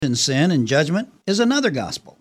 sin and judgment is another gospel.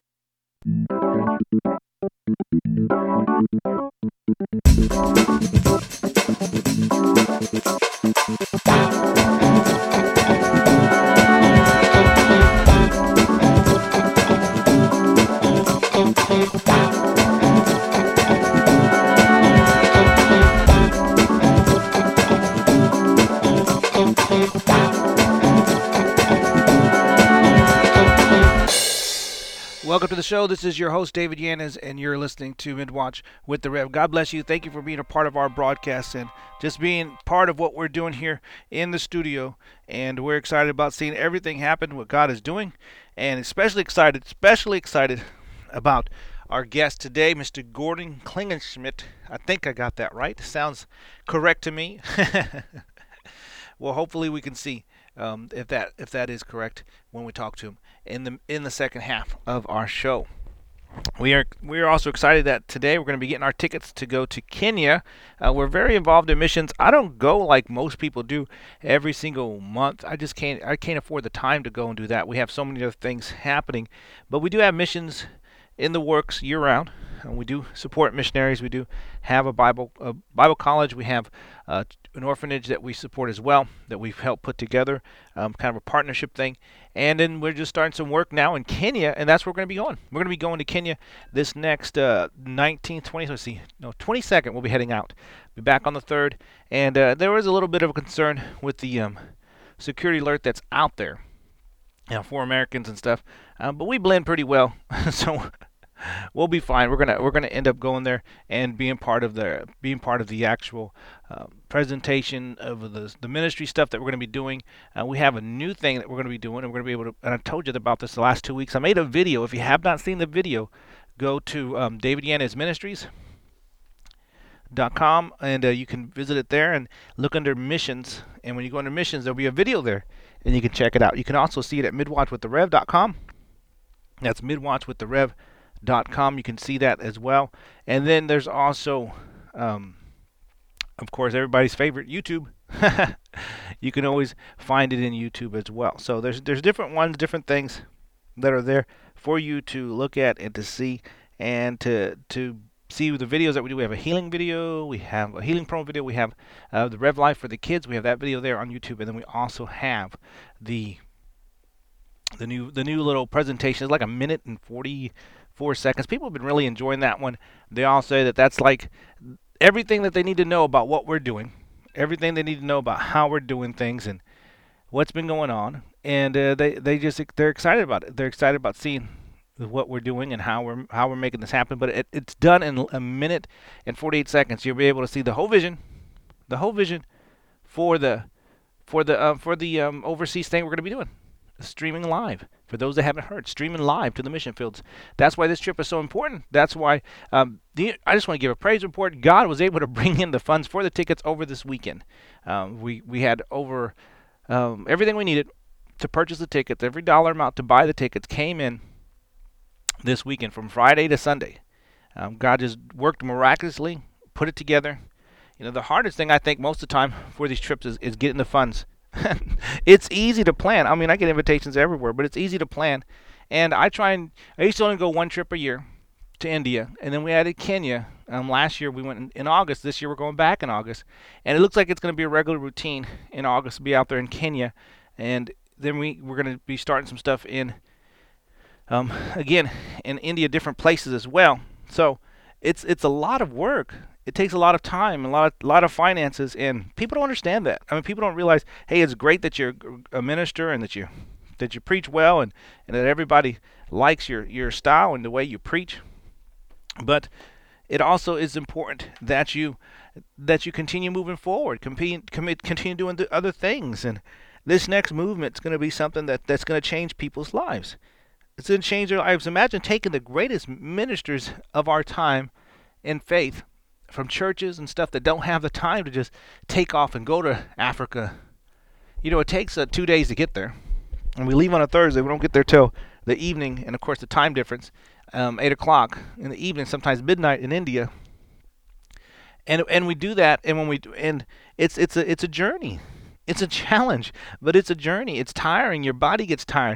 Welcome to the show. This is your host, David Yanez, and you're listening to Midwatch with the Rev. God bless you. Thank you for being a part of our broadcast and just being part of what we're doing here in the studio. And we're excited about seeing everything happen, what God is doing, and especially excited about our guest today, Mr. Gordon Klingenschmitt. I think I got that right. Sounds correct to me. Well, hopefully we can see if that is correct when we talk to him in the second half of our show. We are also excited that today we're going to be getting our tickets to go to Kenya. We're very involved in missions. I don't go like most people do every single month. I can't afford the time to go and do that. We have so many other things happening, but we do have missions in the works year round. And we do support missionaries. We do have a Bible college. We have an orphanage that we support as well, that we've helped put together, kind of a partnership thing. And then we're just starting some work now in Kenya, and that's where we're going to be going. We're going to be going to Kenya this next 22nd. We'll be heading out. Be back on the 3rd. And there was a little bit of a concern with the security alert that's out there, for Americans and stuff. But we blend pretty well, so we'll be fine. We're gonna end up going there and being part of the actual presentation of the ministry stuff that we're going to be doing. We have a new thing that we're going to be doing, and we're going to be able to. And I told you about this the last 2 weeks. I made a video. If you have not seen the video, go to David Yanez Ministries.com, and you can visit it there and look under missions. And when you go under missions, there'll be a video there, and you can check it out. You can also see it at midwatchwiththerev.com. That's midwatchwiththerev.com. You can see that as well. And then there's also, of course, everybody's favorite, YouTube. You can always find it in YouTube as well. So there's different ones, different things that are there for you to look at and to see and to see the videos that we do. We have a healing video, we have a healing promo video, we have the Rev Life for the kids. We have that video there on YouTube, and then we also have the new little presentation. It's like a minute and 44 seconds. People have been really enjoying that one. They all say that that's like everything that they need to know about what we're doing, everything they need to know about how we're doing things and what's been going on. And they're excited about it. They're excited about seeing what we're doing and how we're making this happen. But it's done in a minute and 48 seconds. You'll be able to see the whole vision for the overseas thing we're going to be doing. Streaming live. For those that haven't heard, streaming live to the mission fields. That's why this trip is so important. That's why I just want to give a praise report. God was able to bring in the funds for the tickets over this weekend. We had over everything we needed to purchase the tickets. Every dollar amount to buy the tickets came in this weekend from Friday to Sunday. God just worked miraculously, put it together. The hardest thing I think most of the time for these trips is getting the funds. It's easy to plan. I mean, I get invitations everywhere, but it's easy to plan. And I used to only go one trip a year to India, and then we added Kenya. Last year we went in August. This year we're going back in August. And it looks like it's going to be a regular routine in August to be out there in Kenya. And then we're going to be starting some stuff in again in India, different places as well. So it's a lot of work. It takes a lot of time, a lot of finances, and people don't understand that. I mean, people don't realize, hey, it's great that you're a minister and that you preach well and that everybody likes your style and the way you preach. But it also is important that you continue moving forward, continue doing the other things. And this next movement is going to be something that's going to change people's lives. It's going to change their lives. Imagine taking the greatest ministers of our time in faith from churches and stuff that don't have the time to just take off and go to Africa. It takes 2 days to get there. And we leave on a Thursday. We don't get there till the evening. And, of course, the time difference, 8 o'clock in the evening, sometimes midnight in India. And we do that, and it's a journey. It's a challenge, but it's a journey. It's tiring. Your body gets tired.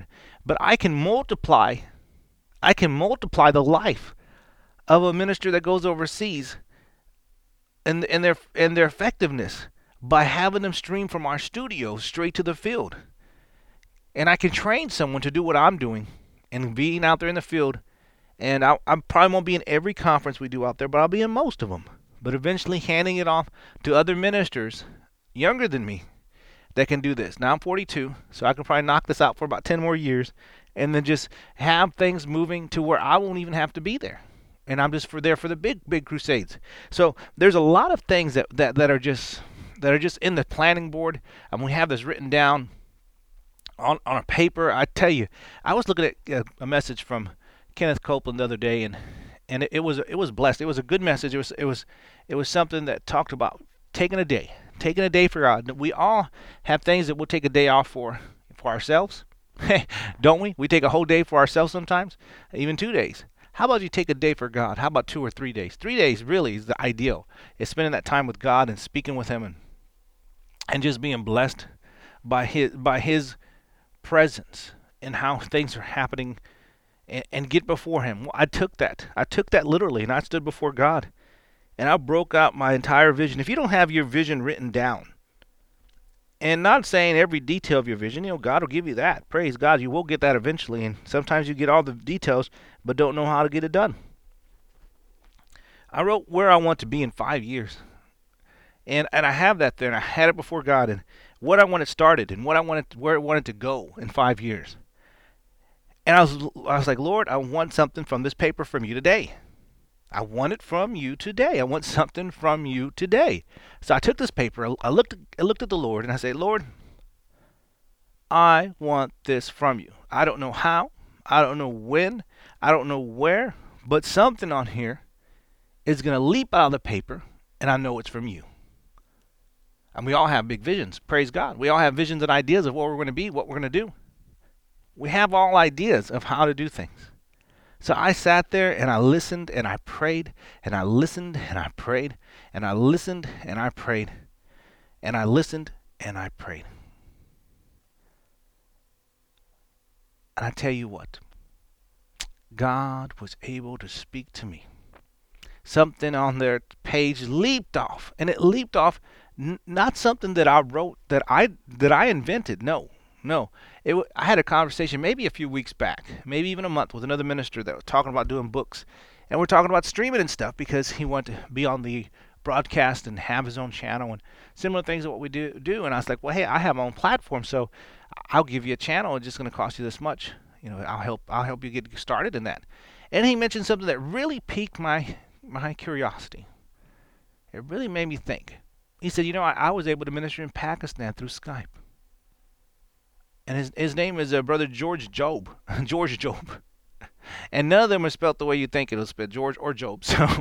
but I can multiply the life of a minister that goes overseas and their effectiveness by having them stream from our studio straight to the field. And I can train someone to do what I'm doing and being out there in the field. And I probably won't be in every conference we do out there, but I'll be in most of them. But eventually handing it off to other ministers younger than me that can do this. Now I'm 42, so I can probably knock this out for about 10 more years and then just have things moving to where I won't even have to be there. And I'm just there for the big crusades. So there's a lot of things that are just in the planning board, and we have this written down on a paper. I tell you, I was looking at a message from Kenneth Copeland the other day, and it was blessed. It was a good message. It was something that talked about taking a day for God. We all have things that we'll take a day off for ourselves, don't we? We take a whole day for ourselves sometimes, even 2 days. How about you take a day for God? How about 2 or 3 days? 3 days really is the ideal. It's spending that time with God and speaking with Him and just being blessed by His presence and how things are happening, and get before Him. Well, I took that literally, and I stood before God and I broke out my entire vision. If you don't have your vision written down, and not saying every detail of your vision, God will give you that. Praise God, you will get that eventually, and sometimes you get all the details but don't know how to get it done. I wrote where I want to be in 5 years, and I have that there, and I had it before God, and what I wanted started, and where it wanted to go in 5 years. And I was like, Lord, I want something from this paper from you today. I want it from you today. I want something from you today. So I took this paper, I looked at the Lord, and I said, Lord, I want this from you. I don't know how, I don't know when, I don't know where, but something on here is going to leap out of the paper, and I know it's from you. And we all have big visions. Praise God. We all have visions and ideas of what we're going to be, what we're going to do. We have all ideas of how to do things. So I sat there and I listened and I prayed and I listened and I prayed and I listened and I prayed and I listened and I prayed. And I tell you what, God was able to speak to me. Something on their page leaped off, and it leaped off not something that I wrote that I invented. No. I had a conversation maybe a few weeks back, maybe even a month, with another minister that was talking about doing books. And we're talking about streaming and stuff because he wanted to be on the broadcast and have his own channel and similar things that what we do. And I was like, well, hey, I have my own platform, so I'll give you a channel. It's just going to cost you this much. I'll help you get started in that. And he mentioned something that really piqued my curiosity. It really made me think. He said, I was able to minister in Pakistan through Skype. And his name is Brother George Job. George Job. And none of them are spelled the way you think it was spelled, George or Job. So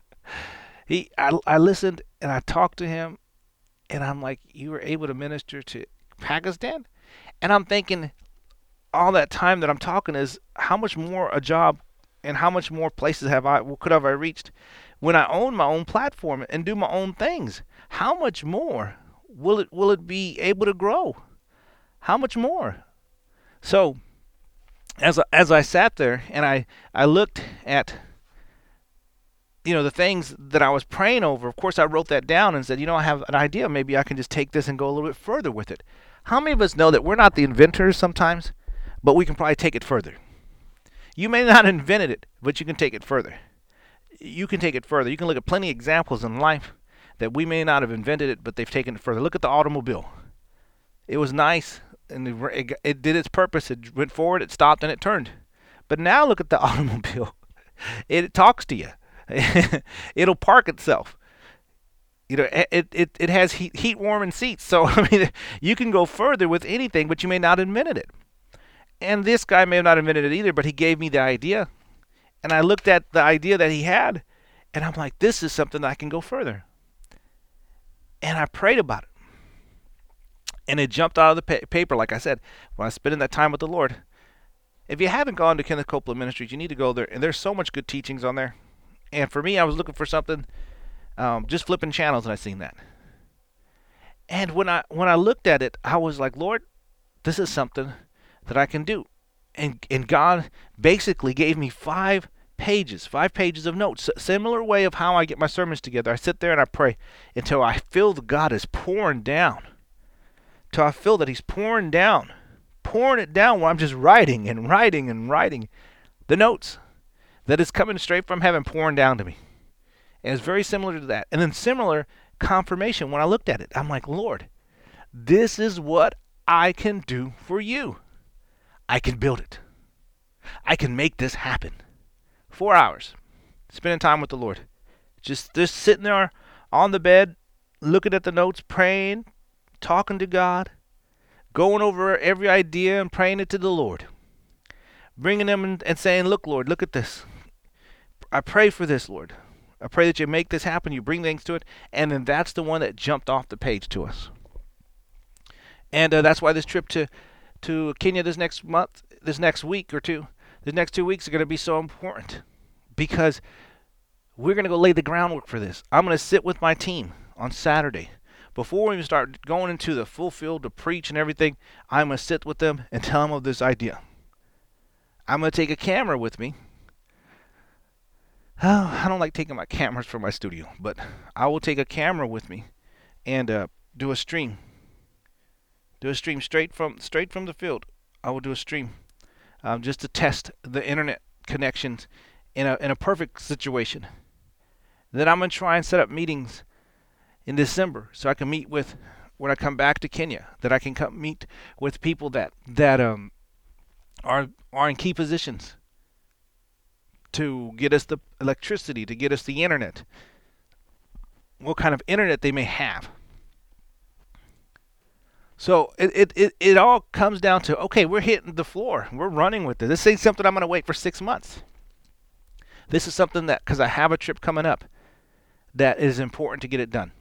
I listened and I talked to him, and I'm like, you were able to minister to Pakistan? And I'm thinking all that time that I'm talking is how much more a job and how much more places could I reached when I own my own platform and do my own things? How much more will it be able to grow? How much more? So as I sat there and I looked at the things that I was praying over, of course I wrote that down and said, I have an idea. Maybe I can just take this and go a little bit further with it. How many of us know that we're not the inventors sometimes, but we can probably take it further? You may not have invented it, but you can take it further. You can take it further. You can look at plenty of examples in life that we may not have invented it, but they've taken it further. Look at the automobile. It was nice, and it did its purpose. It went forward, it stopped, and it turned. But now look at the automobile. It talks to you. It'll park itself. It has heat warming seats. So you can go further with anything, but you may not have invented it. And this guy may have not invented it either, but he gave me the idea. And I looked at the idea that he had, and I'm like, this is something that I can go further. And I prayed about it. And it jumped out of the paper, like I said, when I was spending that time with the Lord. If you haven't gone to Kenneth Copeland Ministries, you need to go there. And there's so much good teachings on there. And for me, I was looking for something, just flipping channels, and I seen that. And when I looked at it, I was like, Lord, this is something that I can do. and God basically gave me 5 pages of notes. Similar way of how I get my sermons together. I sit there and I pray until I feel that God is pouring down. Till I feel that He's pouring it down while I'm just writing and writing and writing the notes that is coming straight from heaven, pouring down to me. And it's very similar to that. And then similar confirmation when I looked at it. I'm like, Lord, this is what I can do for you. I can build it. I can make this happen. 4 hours spending time with the Lord. Just sitting there on the bed, looking at the notes, praying, talking to God, going over every idea and praying it to the Lord. Bringing them and saying, look, Lord, look at this. I pray for this, Lord. I pray that you make this happen. You bring things to it. And then that's the one that jumped off the page to us. And that's why this trip to Kenya this next week or two, the next 2 weeks are going to be so important. Because we're going to go lay the groundwork for this. I'm going to sit with my team on Saturday. Before we even start going into the full field to preach and everything, I'm going to sit with them and tell them of this idea. I'm going to take a camera with me. I don't like taking my cameras from my studio, but I will take a camera with me and do a stream. Do a stream straight from the field. I will do a stream just to test the internet connections in a perfect situation. Then I'm going to try and set up meetings in December so I can meet with, when I come back to Kenya, that I can come meet with people that are in key positions to get us the electricity, to get us the internet, what kind of internet they may have. So it all comes down to, okay, we're hitting the floor. We're running with this. This ain't something I'm going to wait for 6 months. This is something that, because I have a trip coming up, that is important to get it done.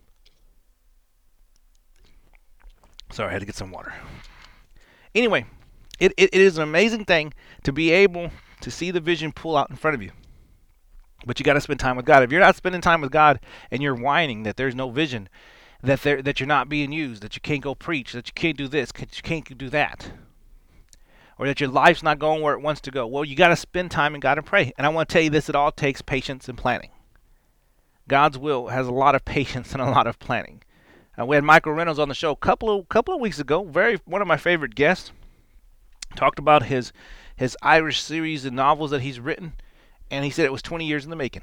Sorry, I had to get some water. Anyway, it is an amazing thing to be able to see the vision pull out in front of you. But you got to spend time with God. If you're not spending time with God and you're whining that there's no vision, that you're not being used, that you can't go preach, that you can't do this, that you can't do that, or that your life's not going where it wants to go, well, you got to spend time in God and pray. And I want to tell you this, it all takes patience and planning. God's will has a lot of patience and a lot of planning. We had Michael Reynolds on the show a couple of weeks ago, one of my favorite guests, talked about his Irish series of novels that he's written, and he said it was 20 years in the making.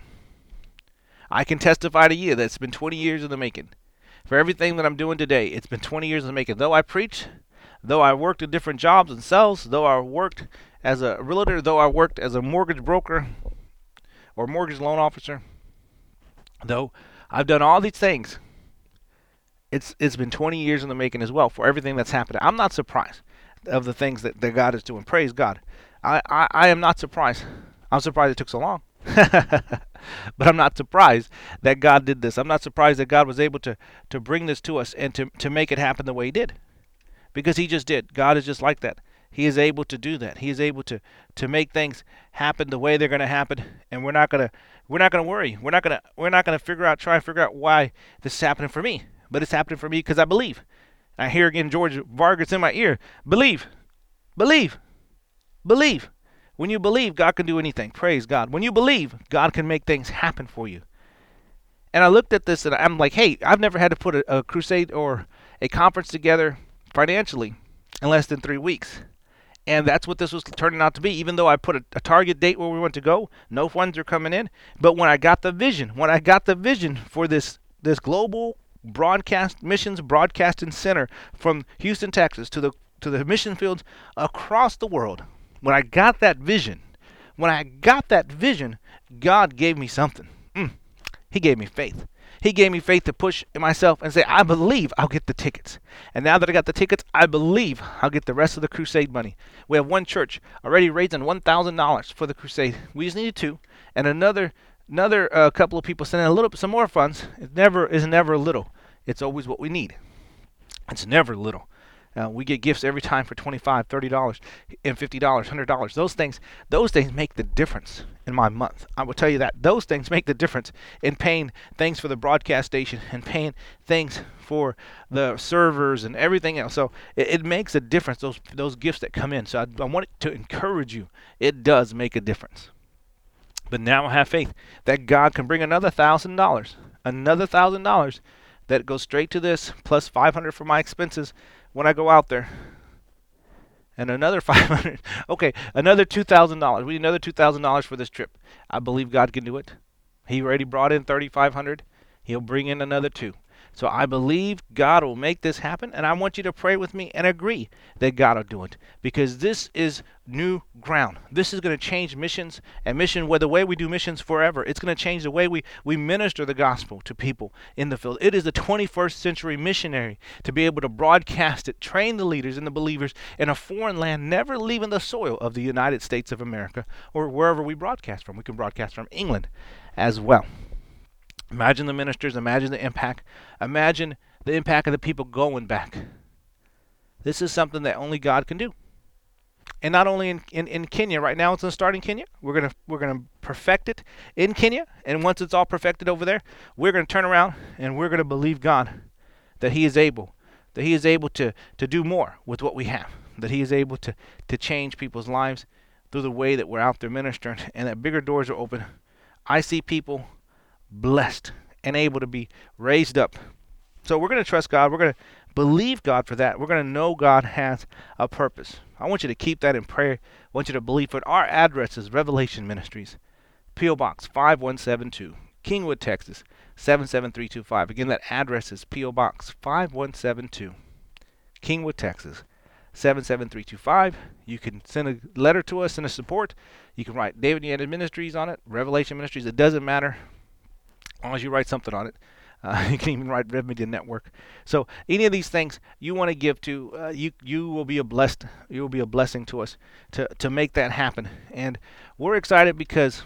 I can testify to you that it's been 20 years in the making. For everything that I'm doing today, it's been 20 years in the making. Though I preach, though I worked in different jobs and sales, though I worked as a realtor, though I worked as a mortgage broker or mortgage loan officer, though I've done all these things, it's been 20 years in the making as well for everything that's happened. I'm not surprised of the things that God is doing. Praise God. I am not surprised. I'm surprised it took so long. But I'm not surprised that God did this. I'm not surprised that God was able to bring this to us and to make it happen the way He did. Because He just did. God is just like that. He is able to do that. He is able to make things happen the way they're going to happen, and we're not going to worry. We're not going to try and figure out why this is happening for me. But it's happening for me because I believe. I hear again George Vargas in my ear. Believe. Believe. Believe. When you believe, God can do anything. Praise God. When you believe, God can make things happen for you. And I looked at this and I'm like, hey, I've never had to put a crusade or a conference together financially in less than 3 weeks. And that's what this was turning out to be. Even though I put a target date where we want to go, no funds are coming in. But when I got the vision for this global missions broadcasting center from Houston, Texas to the mission fields across the world, when I got that vision, God gave me something. He gave me faith. He gave me faith to push myself and say, I believe I'll get the tickets. And now that I got the tickets, I believe I'll get the rest of the crusade money. We have one church already raising $1,000 for the crusade. We just needed two. And another couple of people sending some more funds. It is never little. It's always what we need. It's never little. We get gifts every time for $25, $30, and $50, $100. Those things make the difference in my month. I will tell you that. Those things make the difference in paying things for the broadcast station and paying things for the servers and everything else. So it makes a difference, those gifts that come in. So I want to encourage you. It does make a difference. But now I have faith that God can bring another $1,000 that goes straight to this, plus $500 for my expenses when I go out there, and another $500. Okay, another $2,000. We need another $2,000 for this trip. I believe God can do it. He already brought in $3,500. He'll bring in another $2,000. So I believe God will make this happen, and I want you to pray with me and agree that God will do it, because this is new ground. This is going to change missions and the way we do missions forever. It's going to change the way we minister the gospel to people in the field. It is the 21st century missionary to be able to broadcast it, train the leaders and the believers in a foreign land, never leaving the soil of the United States of America or wherever we broadcast from. We can broadcast from England as well. Imagine the ministers, imagine the impact of the people going back. This is something that only God can do. And not only in Kenya. Right now it's going to start in Kenya. We're gonna perfect it in Kenya, and once it's all perfected over there, we're going to turn around and we're going to believe God that He is able to do more with what we have, that He is able to change people's lives through the way that we're out there ministering, and that bigger doors are open. I see people blessed and able to be raised up. So we're going to trust God. We're going to believe God for that. We're going to know God has a purpose. I want you to keep that in prayer. I want you to believe it. Our address is Revelation Ministries, P.O. Box 5172, Kingwood, Texas 77325. Again, that address is P.O. Box 5172, Kingwood, Texas 77325. You can send a letter to us, send us support. You can write David Yanez Ministries on it, Revelation Ministries. It doesn't matter. As long as you write something on it. You can even write Rev Media Network. So any of these things you want to give to, you will be a blessing to us to make that happen. And we're excited because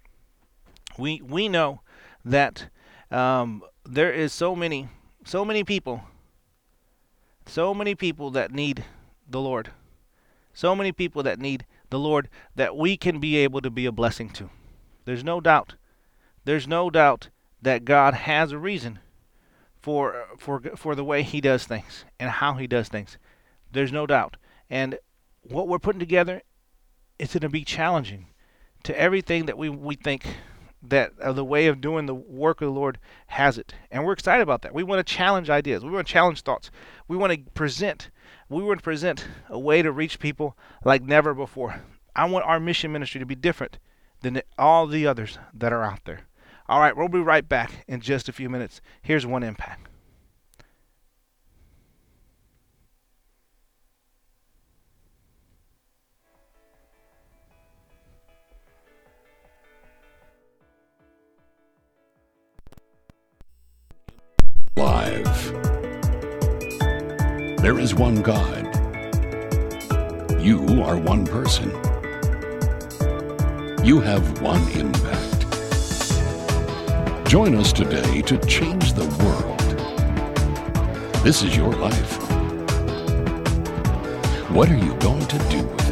we know that there is so many people that need the Lord. So many people that need the Lord that we can be able to be a blessing to. There's no doubt that God has a reason for the way He does things and how He does things. There's no doubt. And what we're putting together is going to be challenging to everything that we think that the way of doing the work of the Lord has it. And we're excited about that. We want to challenge ideas. We want to challenge thoughts. We want to present a way to reach people like never before. I want our mission ministry to be different than all the others that are out there. All right, we'll be right back in just a few minutes. Here's One Impact. Live. There is one God. You are one person. You have one impact. Join us today to change the world. This is your life. What are you going to do with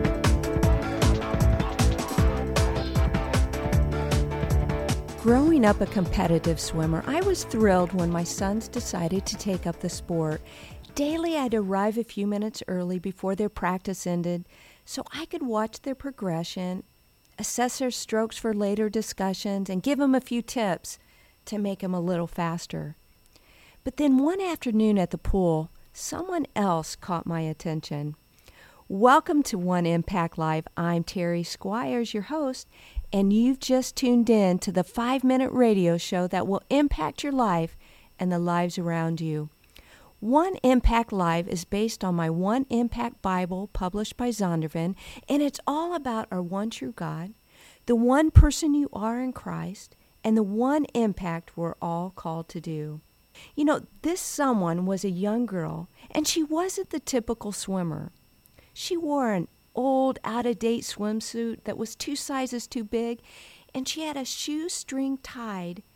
it? Growing up a competitive swimmer, I was thrilled when my sons decided to take up the sport. Daily, I'd arrive a few minutes early before their practice ended so I could watch their progression, assess their strokes for later discussions, and give them a few tips to make them a little faster. But then one afternoon at the pool, someone else caught my attention. Welcome to One Impact Live. I'm Terry Squires, your host, and you've just tuned in to the 5-minute radio show that will impact your life and the lives around you. One Impact Live is based on my One Impact Bible published by Zondervan, and it's all about our one true God, the one person you are in Christ, and the one impact we're all called to do. You know, this someone was a young girl, and she wasn't the typical swimmer. She wore an old, out-of-date swimsuit that was 2 sizes too big, and she had a shoestring tied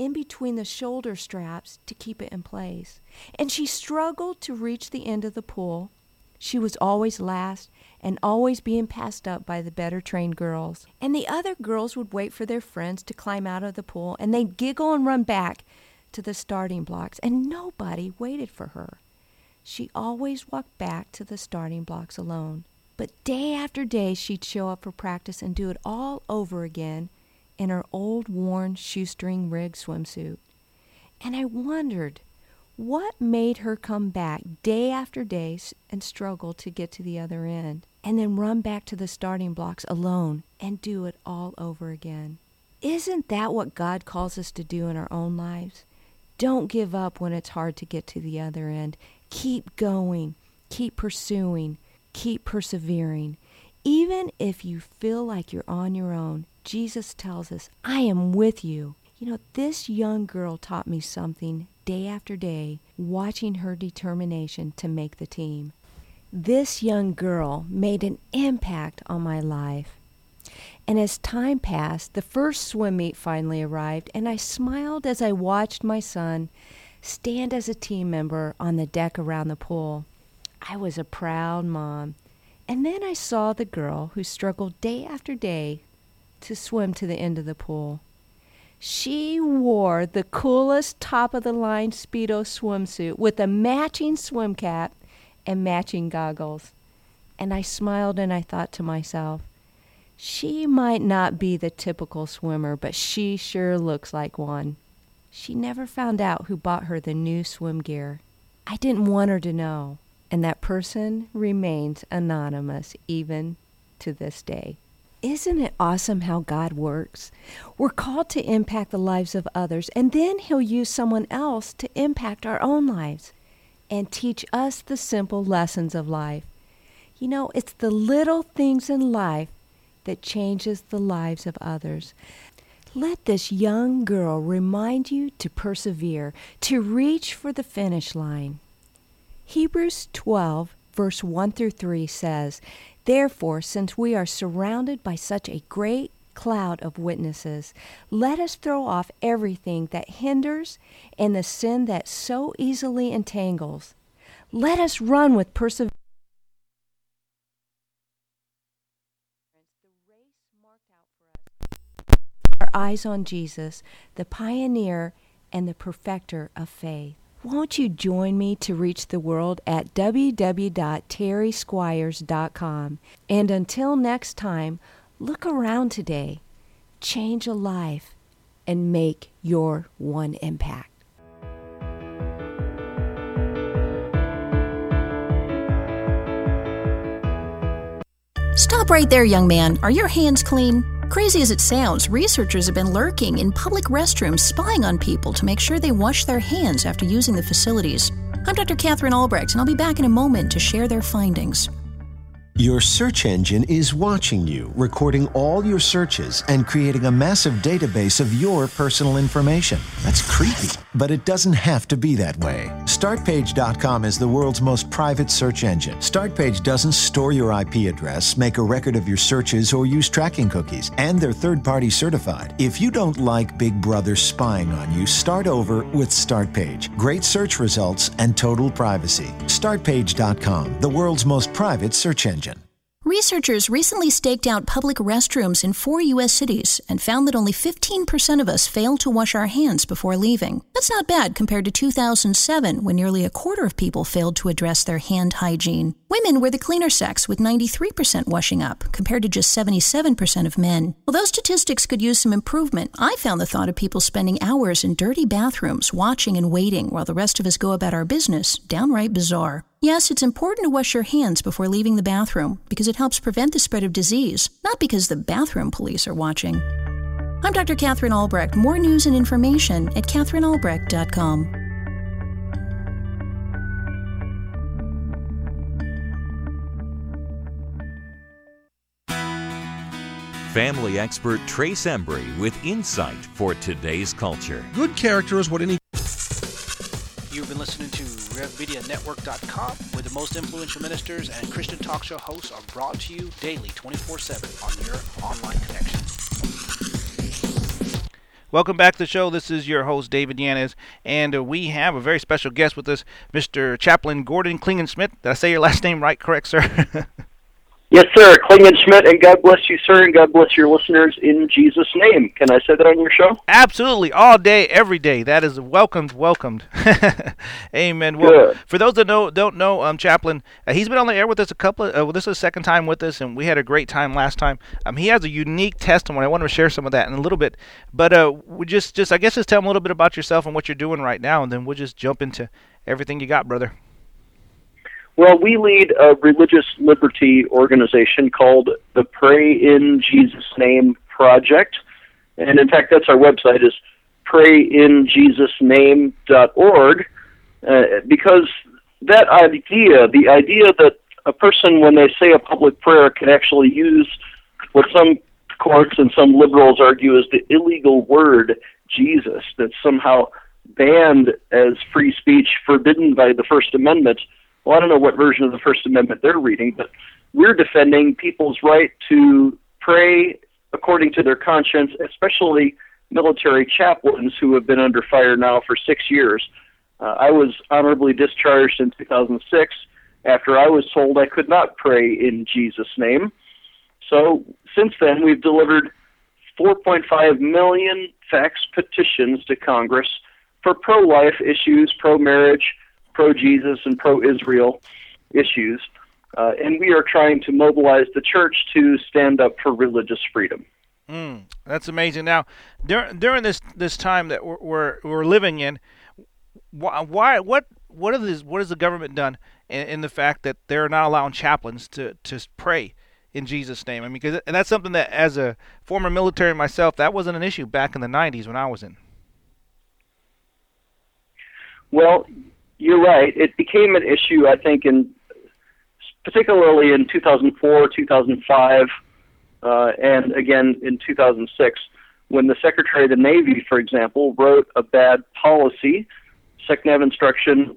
in between the shoulder straps to keep it in place. And she struggled to reach the end of the pool. She was always last and always being passed up by the better trained girls. And the other girls would wait for their friends to climb out of the pool, and they'd giggle and run back to the starting blocks, and nobody waited for her. She always walked back to the starting blocks alone. But day after day, she'd show up for practice and do it all over again in her old, worn, shoestring rig swimsuit. And I wondered, what made her come back day after day and struggle to get to the other end, and then run back to the starting blocks alone and do it all over again? Isn't that what God calls us to do in our own lives? Don't give up when it's hard to get to the other end. Keep going, keep pursuing, keep persevering. Even if you feel like you're on your own, Jesus tells us, I am with you. You know, this young girl taught me something day after day, watching her determination to make the team. This young girl made an impact on my life. And as time passed, the first swim meet finally arrived, and I smiled as I watched my son stand as a team member on the deck around the pool. I was a proud mom. And then I saw the girl who struggled day after day to swim to the end of the pool. She wore the coolest top-of-the-line Speedo swimsuit with a matching swim cap and matching goggles. And I smiled and I thought to myself, she might not be the typical swimmer, but she sure looks like one. She never found out who bought her the new swim gear. I didn't want her to know, and that person remains anonymous even to this day. Isn't it awesome how God works? We're called to impact the lives of others, and then He'll use someone else to impact our own lives and teach us the simple lessons of life. You know, it's the little things in life that changes the lives of others. Let this young girl remind you to persevere, to reach for the finish line. Hebrews 12, verse 1 through 3 says, Therefore, since we are surrounded by such a great cloud of witnesses, let us throw off everything that hinders and the sin that so easily entangles. Let us run with perseverance the race marked out for us. Our eyes on Jesus, the pioneer and the perfecter of faith. Won't you join me to reach the world at www.terrysquires.com? And until next time, look around today, change a life, and make your one impact. Stop right there, young man. Are your hands clean? Crazy as it sounds, researchers have been lurking in public restrooms spying on people to make sure they wash their hands after using the facilities. I'm Dr. Catherine Albrecht, and I'll be back in a moment to share their findings. Your search engine is watching you, recording all your searches and creating a massive database of your personal information. That's creepy, but it doesn't have to be that way. Startpage.com is the world's most private search engine. Startpage doesn't store your IP address, make a record of your searches, or use tracking cookies, and they're third-party certified. If you don't like Big Brother spying on you, start over with Startpage. Great search results and total privacy. Startpage.com, the world's most private search engine. Researchers recently staked out public restrooms in 4 U.S. cities and found that only 15% of us failed to wash our hands before leaving. That's not bad compared to 2007, when nearly a quarter of people failed to address their hand hygiene. Women were the cleaner sex, with 93% washing up, compared to just 77% of men. Well, those statistics could use some improvement. I found the thought of people spending hours in dirty bathrooms, watching and waiting while the rest of us go about our business, downright bizarre. Yes, it's important to wash your hands before leaving the bathroom because it helps prevent the spread of disease, not because the bathroom police are watching. I'm Dr. Catherine Albrecht. More news and information at catherinealbrecht.com. Family expert Trace Embry with insight for today's culture. Good character is what any... You've been listening to RevMediaNetwork.com, where the most influential ministers and Christian talk show hosts are brought to you daily 24/7 on your online connection. Welcome back to the show. This is your host, David Yanez, and we have a very special guest with us, Mr. Chaplain Gordon Klingenschmitt. Did I say your last name right, correct, sir? Yes, sir. Klingenschmitt, and God bless you, sir, and God bless your listeners in Jesus' name. Can I say that on your show? Absolutely. All day, every day. That is welcomed. Amen. Well, for those that don't know, Chaplain, he's been on the air with us this is the second time with us, and we had a great time last time. He has a unique testimony. I want to share some of that in a little bit. But we just tell him a little bit about yourself and what you're doing right now, and then we'll just jump into everything you got, brother. Well, we lead a religious liberty organization called the Pray in Jesus' Name Project. And in fact, that's our website, is prayinjesusname.org, because that idea, the idea that a person, when they say a public prayer, can actually use what some courts and some liberals argue is the illegal word Jesus, that's somehow banned as free speech, forbidden by the First Amendment. Well, I don't know what version of the First Amendment they're reading, but we're defending people's right to pray according to their conscience, especially military chaplains who have been under fire now for 6 years. I was honorably discharged in 2006 after I was told I could not pray in Jesus' name. So since then, we've delivered 4.5 million fax petitions to Congress for pro-life issues, pro-marriage, pro-Jesus, and pro-Israel issues. And we are trying to mobilize the church to stand up for religious freedom. That's amazing. Now, during this time that we're living in, what has the government done in the fact that they're not allowing chaplains to pray in Jesus' name? I mean, and that's something that, as a former military myself, that wasn't an issue back in the 90s when I was in. Well, you're right. It became an issue, I think, particularly in 2004, 2005, and again in 2006, when the Secretary of the Navy, for example, wrote a bad policy, SecNav Instruction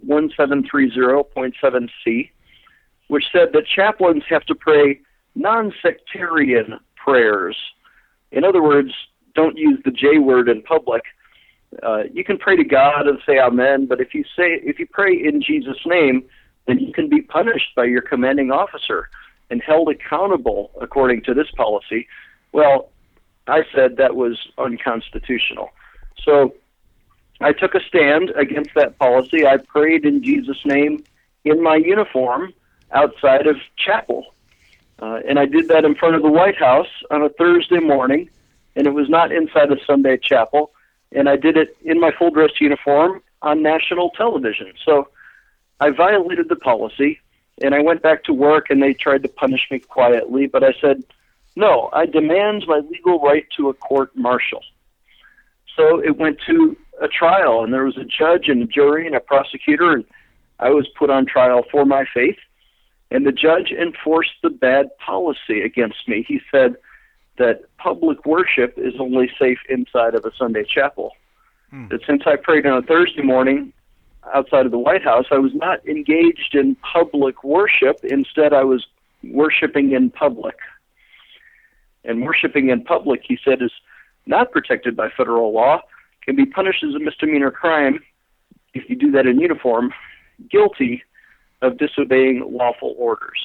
1730.7c, which said that chaplains have to pray non-sectarian prayers. In other words, don't use the J word in public. You can pray to God and say Amen, but if you pray in Jesus' name, then you can be punished by your commanding officer and held accountable according to this policy. Well, I said that was unconstitutional. So I took a stand against that policy. I prayed in Jesus' name in my uniform outside of chapel. And I did that in front of the White House on a Thursday morning, and it was not inside a Sunday chapel. And I did it in my full-dress uniform on national television. So I violated the policy, and I went back to work, and they tried to punish me quietly. But I said, no, I demand my legal right to a court-martial. So it went to a trial, and there was a judge and a jury and a prosecutor, and I was put on trial for my faith. And the judge enforced the bad policy against me. He said that public worship is only safe inside of a Sunday chapel. That since I prayed on a Thursday morning outside of the White House, I was not engaged in public worship. Instead, I was worshiping in public. And worshiping in public, he said, is not protected by federal law, can be punished as a misdemeanor crime if you do that in uniform, guilty of disobeying lawful orders.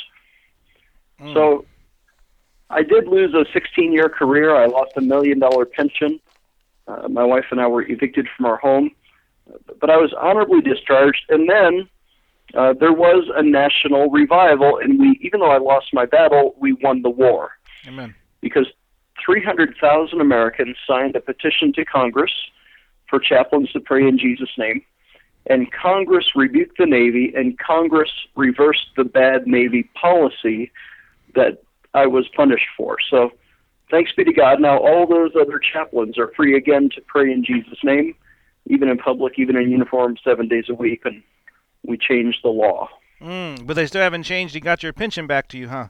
So I did lose a 16-year career. I lost $1 million pension. My wife and I were evicted from our home. But I was honorably discharged. And then there was a national revival, and even though I lost my battle, we won the war. Amen. Because 300,000 Americans signed a petition to Congress for chaplains to pray in Jesus' name. And Congress rebuked the Navy, and Congress reversed the bad Navy policy that I was punished for. So thanks be to God, now all those other chaplains are free again to pray in Jesus' name, even in public, even in uniform, 7 days a week, and we changed the law. But they still haven't changed. You got your pension back to you, huh?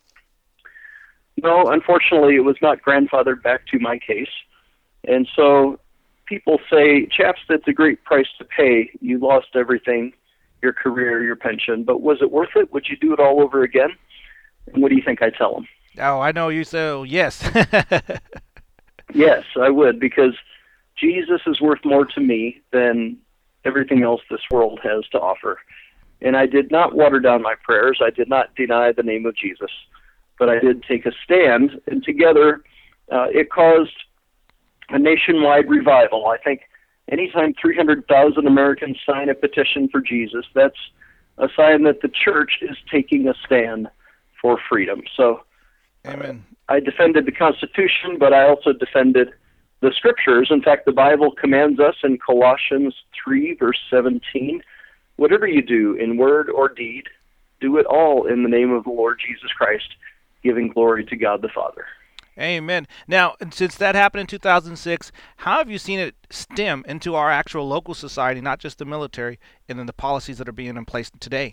No, unfortunately, it was not grandfathered back to my case. And so people say, chaps, that's a great price to pay. You lost everything, your career, your pension, but was it worth it? Would you do it all over again? And what do you think I tell them? Oh, I know you say yes. Yes, I would, because Jesus is worth more to me than everything else this world has to offer. And I did not water down my prayers. I did not deny the name of Jesus. But I did take a stand, and together it caused a nationwide revival. I think anytime 300,000 Americans sign a petition for Jesus, that's a sign that the church is taking a stand for freedom. So Amen. I defended the Constitution, but I also defended the Scriptures. In fact, the Bible commands us in Colossians 3, verse 17, whatever you do in word or deed, do it all in the name of the Lord Jesus Christ, giving glory to God the Father. Amen. Now, since that happened in 2006, how have you seen it stem into our actual local society, not just the military, and then the policies that are being in place today?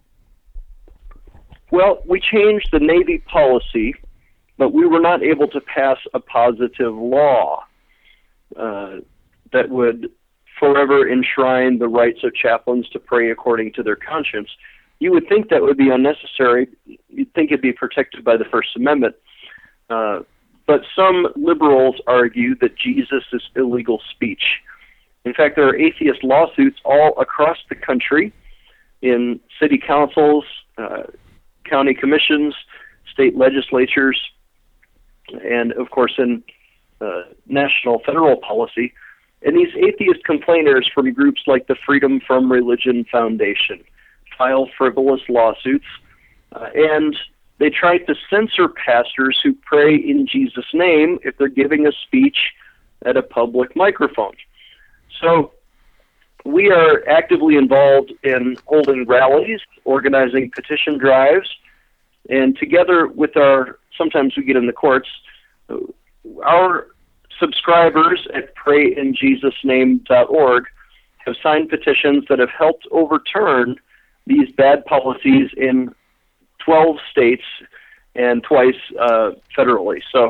Well, we changed the Navy policy, but we were not able to pass a positive law that would forever enshrine the rights of chaplains to pray according to their conscience. You would think that would be unnecessary. You'd think it'd be protected by the First Amendment. But some liberals argue that Jesus is illegal speech. In fact, there are atheist lawsuits all across the country in city councils, county commissions, state legislatures, and, of course, in national federal policy. And these atheist complainers from groups like the Freedom from Religion Foundation file frivolous lawsuits, and they try to censor pastors who pray in Jesus' name if they're giving a speech at a public microphone. So we are actively involved in holding rallies, organizing petition drives, and together with sometimes we get in the courts, our subscribers at PrayInJesusName.org have signed petitions that have helped overturn these bad policies in 12 states and twice federally. So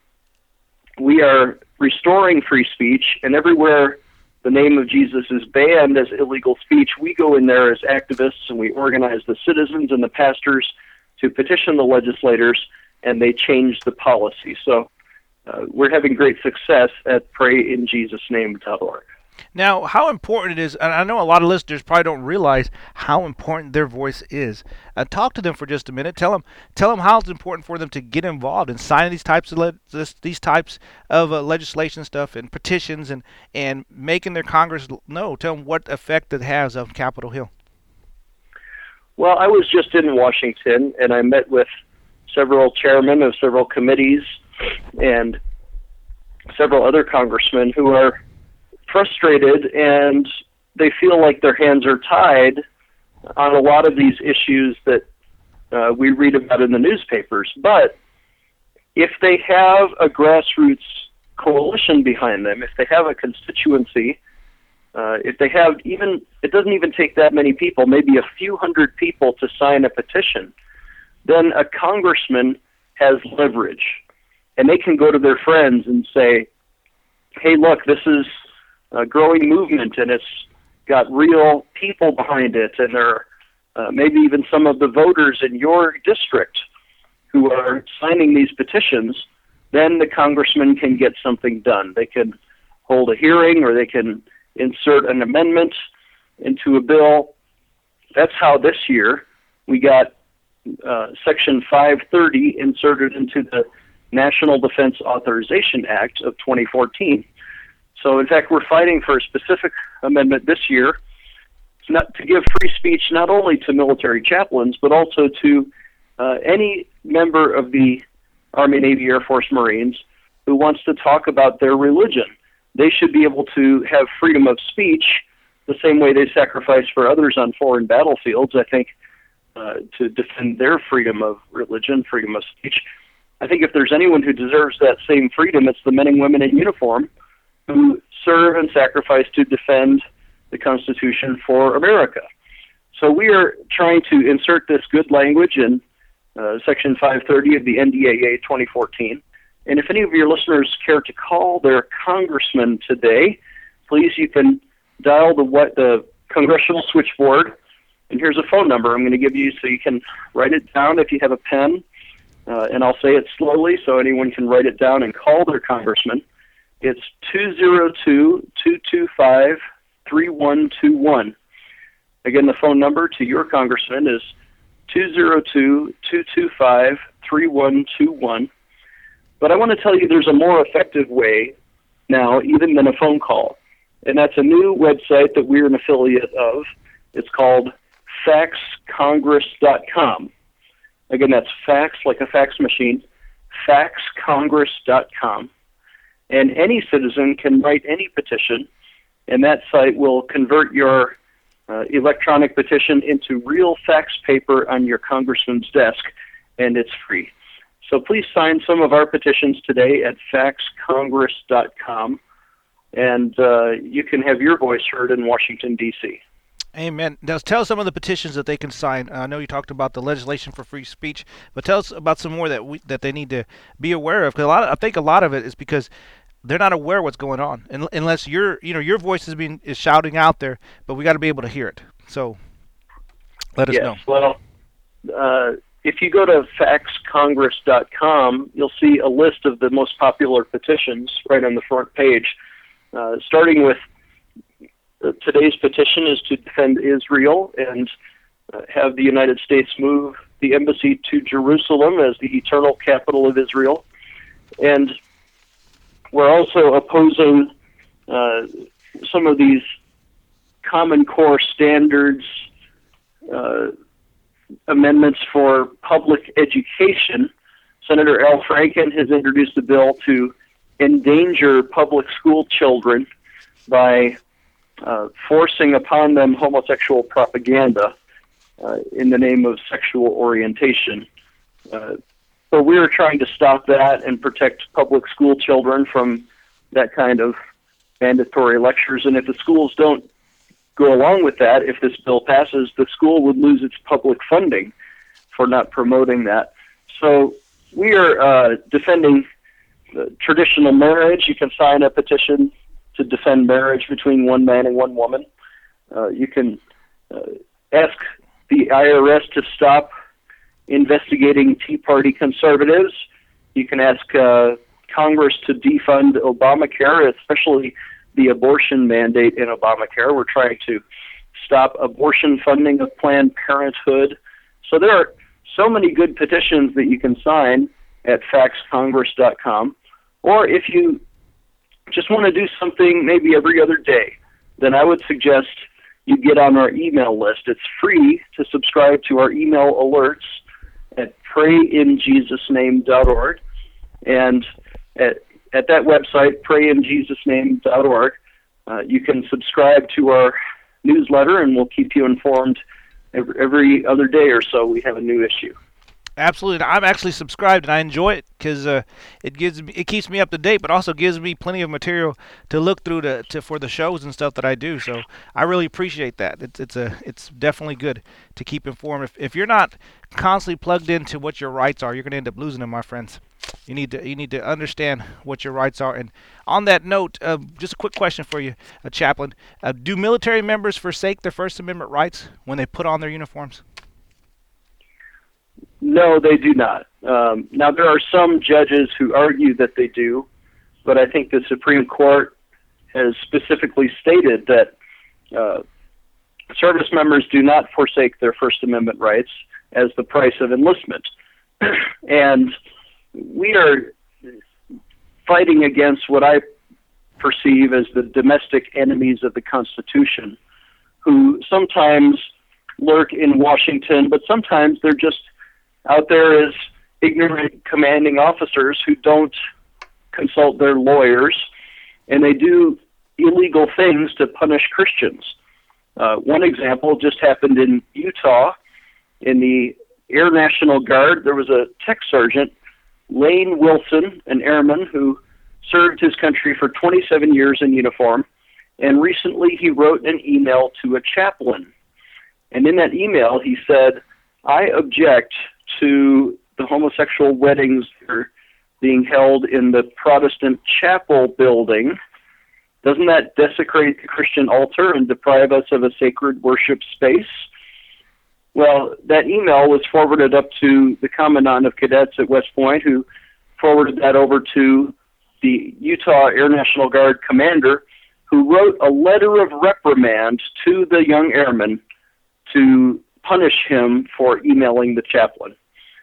we are restoring free speech, and everywhere the name of Jesus is banned as illegal speech, we go in there as activists and we organize the citizens and the pastors to petition the legislators, and they change the policy. So we're having great success at PrayInJesusName.org. Now, how important it is, and I know a lot of listeners probably don't realize how important their voice is. Talk to them for just a minute. Tell them how it's important for them to get involved in signing these types of legislation stuff and petitions and making their Congress know. Tell them what effect it has on Capitol Hill. Well, I was just in Washington, and I met with several chairmen of several committees and several other congressmen who are frustrated, and they feel like their hands are tied on a lot of these issues that we read about in the newspapers. But if they have a grassroots coalition behind them, if they have a constituency, if they have it doesn't even take that many people, maybe a few hundred people to sign a petition, then a congressman has leverage. And they can go to their friends and say, hey, look, this is a growing movement, and it's got real people behind it, and there are maybe even some of the voters in your district who are signing these petitions. Then the congressman can get something done. They can hold a hearing, or they can insert an amendment into a bill. That's how this year we got Section 530 inserted into the National Defense Authorization Act of 2014. So, in fact, we're fighting for a specific amendment this year not to give free speech not only to military chaplains, but also to any member of the Army, Navy, Air Force, Marines who wants to talk about their religion. They should be able to have freedom of speech the same way they sacrifice for others on foreign battlefields, I think, to defend their freedom of religion, freedom of speech. I think if there's anyone who deserves that same freedom, it's the men and women in uniform who serve and sacrifice to defend the Constitution for America. So we are trying to insert this good language in Section 530 of the NDAA 2014. And if any of your listeners care to call their congressman today, please, you can dial the congressional switchboard. And here's a phone number I'm going to give you so you can write it down if you have a pen. And I'll say it slowly so anyone can write it down and call their congressman. It's 202-225-3121. Again, the phone number to your congressman is 202-225-3121. But I want to tell you there's a more effective way now, even than a phone call. And that's a new website that we're an affiliate of. It's called faxcongress.com. Again, that's fax, like a fax machine, faxcongress.com. And any citizen can write any petition, and that site will convert your electronic petition into real fax paper on your congressman's desk, and it's free. So please sign some of our petitions today at faxcongress.com, and you can have your voice heard in Washington, D.C. Amen. Now, tell us some of the petitions that they can sign. I know you talked about the legislation for free speech, but tell us about some more that they need to be aware of. Because I think a lot of it is because they're not aware of what's going on, unless your voice is shouting out there. But we got to be able to hear it. So let us know. Well, if you go to faxcongress.com, you'll see a list of the most popular petitions right on the front page, starting with. Today's petition is to defend Israel and have the United States move the embassy to Jerusalem as the eternal capital of Israel. And we're also opposing some of these Common Core standards amendments for public education. Senator Al Franken has introduced a bill to endanger public school children by forcing upon them homosexual propaganda in the name of sexual orientation. So we're trying to stop that and protect public school children from that kind of mandatory lectures. And if the schools don't go along with that, if this bill passes, the school would lose its public funding for not promoting that. So we are defending traditional marriage. You can sign a petition to defend marriage between one man and one woman. You can ask the IRS to stop investigating Tea Party conservatives. You can ask Congress to defund Obamacare, especially the abortion mandate in Obamacare. We're trying to stop abortion funding of Planned Parenthood. So there are so many good petitions that you can sign at faxcongress.com. Or if you just want to do something maybe every other day, then I would suggest you get on our email list. It's free to subscribe to our email alerts at prayinjesusname.org. And at that website, prayinjesusname.org, you can subscribe to our newsletter, and we'll keep you informed every other day or so we have a new issue. Absolutely. I'm actually subscribed, and I enjoy it because it keeps me up to date, but also gives me plenty of material to look through for the shows and stuff that I do. So I really appreciate that. It's definitely good to keep informed. If you're not constantly plugged into what your rights are, you're going to end up losing them, my friends. You need to understand what your rights are. And on that note, just a quick question for you, Chaplain. Do military members forsake their First Amendment rights when they put on their uniforms? No, they do not. Now, there are some judges who argue that they do, but I think the Supreme Court has specifically stated that service members do not forsake their First Amendment rights as the price of enlistment. And we are fighting against what I perceive as the domestic enemies of the Constitution, who sometimes lurk in Washington, but sometimes they're just out there as ignorant commanding officers who don't consult their lawyers, and they do illegal things to punish Christians. One example just happened in Utah. In the Air National Guard, there was a tech sergeant, Lane Wilson, an airman who served his country for 27 years in uniform, and recently he wrote an email to a chaplain. And in that email he said, "I object to the homosexual weddings that are being held in the Protestant chapel building. Doesn't that desecrate the Christian altar and deprive us of a sacred worship space?" Well, that email was forwarded up to the Commandant of Cadets at West Point, who forwarded that over to the Utah Air National Guard commander, who wrote a letter of reprimand to the young airman to punish him for emailing the chaplain.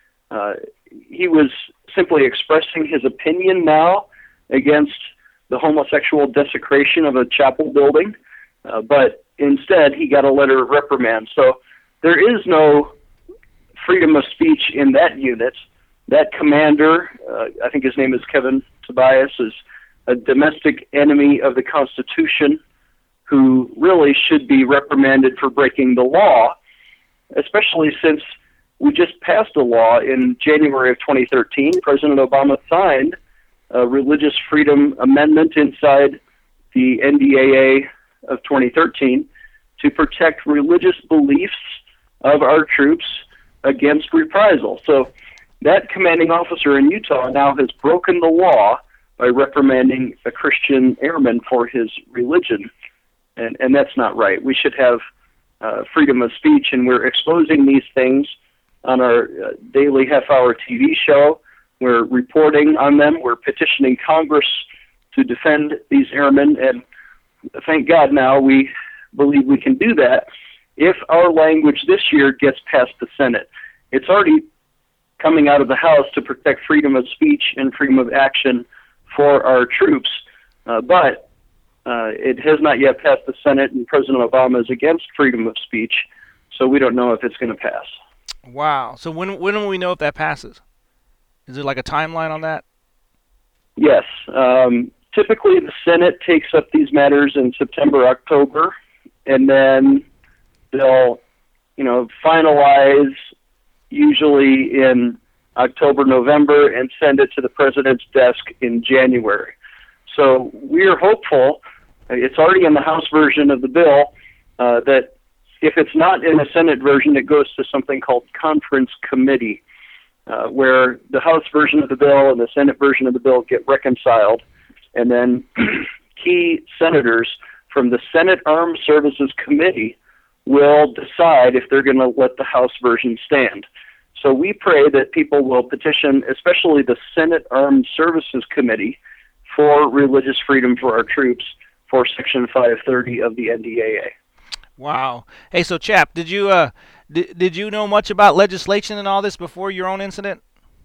He was simply expressing his opinion now against the homosexual desecration of a chapel building, but instead he got a letter of reprimand. So there is no freedom of speech in that unit. That commander, I think his name is Kevin Tobias, is a domestic enemy of the Constitution who really should be reprimanded for breaking the law, especially since we just passed a law in January of 2013. President Obama signed a religious freedom amendment inside the NDAA of 2013 to protect religious beliefs of our troops against reprisal. So that commanding officer in Utah now has broken the law by reprimanding a Christian airman for his religion. And that's not right. We should have freedom of speech, and we're exposing these things on our daily half-hour TV show. We're reporting on them. We're petitioning Congress to defend these airmen, and thank God now we believe we can do that if our language this year gets past the Senate. It's already coming out of the House to protect freedom of speech and freedom of action for our troops, but it has not yet passed the Senate, and President Obama is against freedom of speech, so we don't know if it's going to pass. Wow. So when will we know if that passes? Is there like a timeline on that? Yes. Typically the Senate takes up these matters in September, October, and then they'll, finalize usually in October, November, and send it to the president's desk in January. So we're hopeful, it's already in the House version of the bill, that if it's not in the Senate version, it goes to something called conference committee, where the House version of the bill and the Senate version of the bill get reconciled, and then key senators from the Senate Armed Services Committee will decide if they're going to let the House version stand. So we pray that people will petition, especially the Senate Armed Services Committee, for religious freedom for our troops for Section 530 of the NDAA. Wow. Hey, so Chap, did you know much about legislation and all this before your own incident?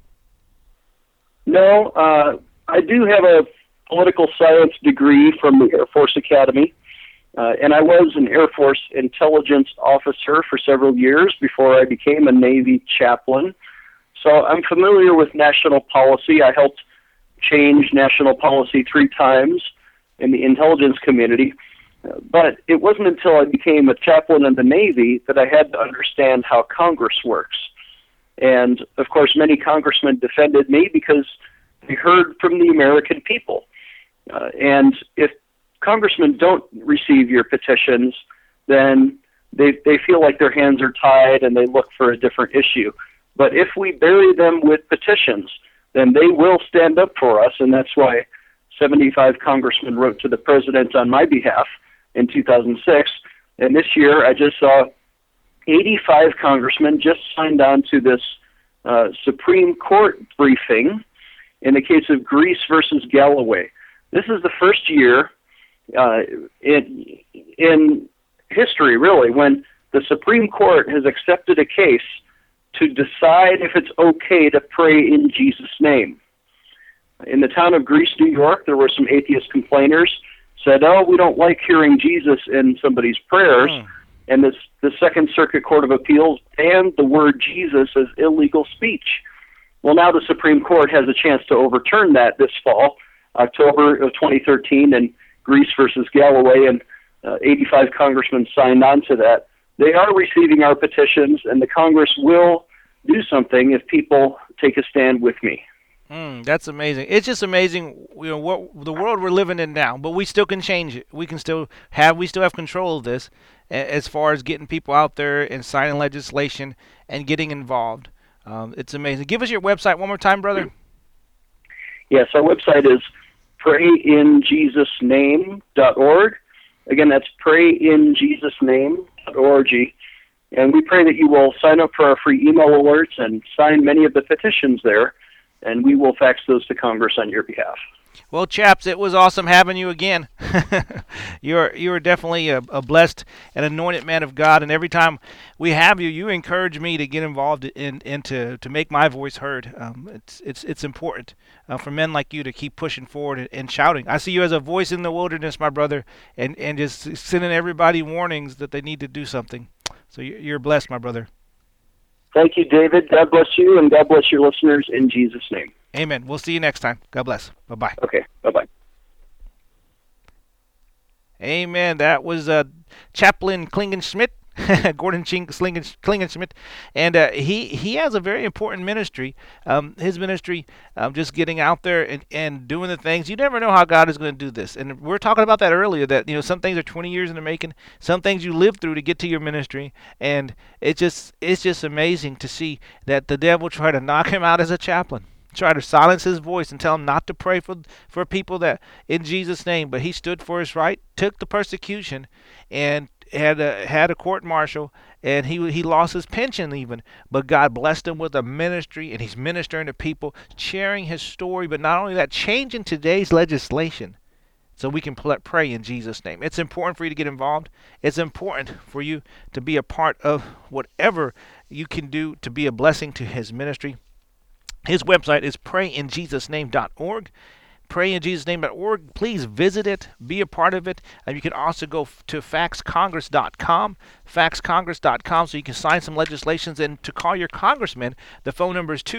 No, I do have a political science degree from the Air Force Academy, and I was an Air Force intelligence officer for several years before I became a Navy chaplain. So I'm familiar with national policy. I helped change national policy 3 times in the intelligence community. But it wasn't until I became a chaplain in the Navy that I had to understand how Congress works. And, of course, many congressmen defended me because they heard from the American people. And if congressmen don't receive your petitions, then they feel like their hands are tied and they look for a different issue. But if we bury them with petitions, then they will stand up for us, and that's why 75 congressmen wrote to the president on my behalf in 2006. And this year I just saw 85 congressmen just signed on to this Supreme Court briefing in the case of Greece versus Galloway. This is the first year in history, really, when the Supreme Court has accepted a case to decide if it's okay to pray in Jesus' name. In the town of Greece, New York, there were some atheist complainers said, we don't like hearing Jesus in somebody's prayers. And the Second Circuit Court of Appeals banned the word Jesus as illegal speech. Well, now the Supreme Court has a chance to overturn that this fall, October of 2013, in Greece versus Galloway, and 85 congressmen signed on to that. They are receiving our petitions, and the Congress will do something if people take a stand with me. That's amazing. It's just amazing, what the world we're living in now. But we still can change it. We still have control of this, as far as getting people out there and signing legislation and getting involved. It's amazing. Give us your website one more time, brother. Yes, our website is prayinjesusname.org. Again, that's prayinjesusname.org. And we pray that you will sign up for our free email alerts and sign many of the petitions there. and we will fax those to Congress on your behalf. Well, chaps, it was awesome having you again. You're definitely a blessed and anointed man of God, and every time we have you, you encourage me to get involved in to make my voice heard. It's important for men like you to keep pushing forward and shouting. I see you as a voice in the wilderness, my brother, and just sending everybody warnings that they need to do something. So you're blessed, my brother. Thank you, David. God bless you, and God bless your listeners in Jesus' name. Amen. We'll see you next time. God bless. Bye-bye. Okay. Bye-bye. Amen. That was Chaplain Klingenschmitt, Gordon Klingenschmitt, and he has a very important ministry. His ministry, just getting out there and doing the things. You never know how God is going to do this. And we were talking about that earlier, that some things are 20 years in the making. Some things you live through to get to your ministry, and it's just amazing to see that the devil tried to knock him out as a chaplain. Try to silence his voice and tell him not to pray for people that in Jesus' name, but he stood for his right, took the persecution, and had a court martial, and he lost his pension even. But God blessed him with a ministry, and he's ministering to people, sharing his story. But not only that, changing today's legislation so we can pray in Jesus' name. It's important for you to get involved. It's important for you to be a part of whatever you can do to be a blessing to his ministry. His website is prayinjesusname.org. Prayinjesusname.org. Please visit it. Be a part of it. And you can also go to faxcongress.com. Faxcongress.com, so you can sign some legislations. And to call your congressman, the phone number is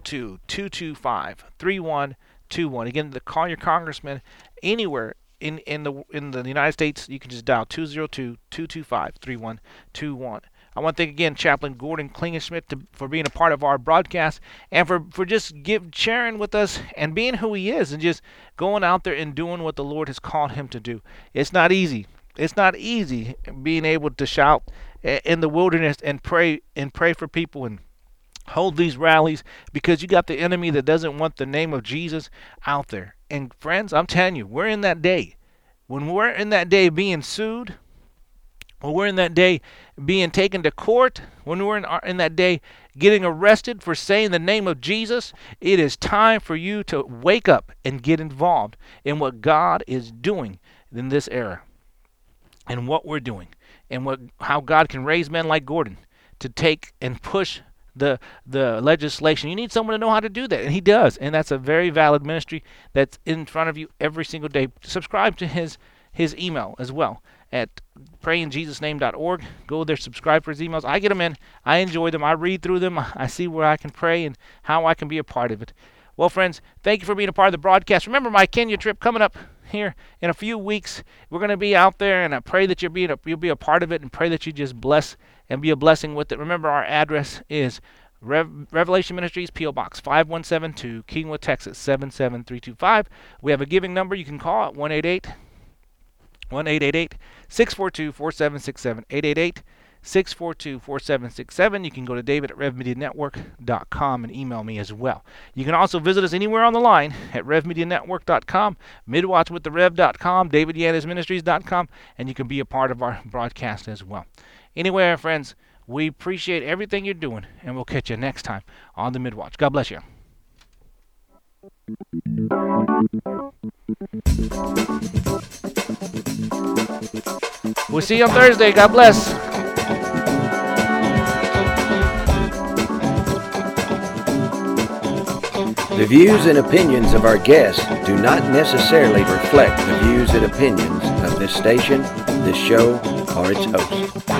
202-225-3121. Again, to call your congressman anywhere in the United States, you can just dial 202-225-3121. I want to thank again Chaplain Gordon Klingenschmitt for being a part of our broadcast, and for just sharing with us and being who he is, and just going out there and doing what the Lord has called him to do. It's not easy. It's not easy being able to shout in the wilderness and pray for people and hold these rallies, because you got the enemy that doesn't want the name of Jesus out there. And friends, I'm telling you, we're in that day. When we're in that day being sued, when we're in that day being taken to court, when we're in that day getting arrested for saying the name of Jesus, it is time for you to wake up and get involved in what God is doing in this era, and what we're doing, and how God can raise men like Gordon to take and push the legislation. You need someone to know how to do that, and he does, and that's a very valid ministry that's in front of you every single day. Subscribe to his email as well at prayinjesusname.org. Go there, subscribe for his emails. I get them in. I enjoy them. I read through them. I see where I can pray and how I can be a part of it. Well, friends, thank you for being a part of the broadcast. Remember my Kenya trip coming up here in a few weeks. We're going to be out there, and I pray that you'll be a part of it, and pray that you just bless and be a blessing with it. Remember, our address is Revelation Ministries, P.O. Box 5172, Kingwood, Texas 77325. We have a giving number you can call at 1-888-642-4767, 888-642-4767. You can go to david@revmedianetwork.com and email me as well. You can also visit us anywhere on the line at revmedianetwork.com, midwatchwiththerev.com, davidyannisministries.com, and you can be a part of our broadcast as well. Anyway, friends, we appreciate everything you're doing, and we'll catch you next time on the Midwatch. God bless you. We'll see you on Thursday. God bless. The views and opinions of our guests do not necessarily reflect the views and opinions of this station, this show, or its host.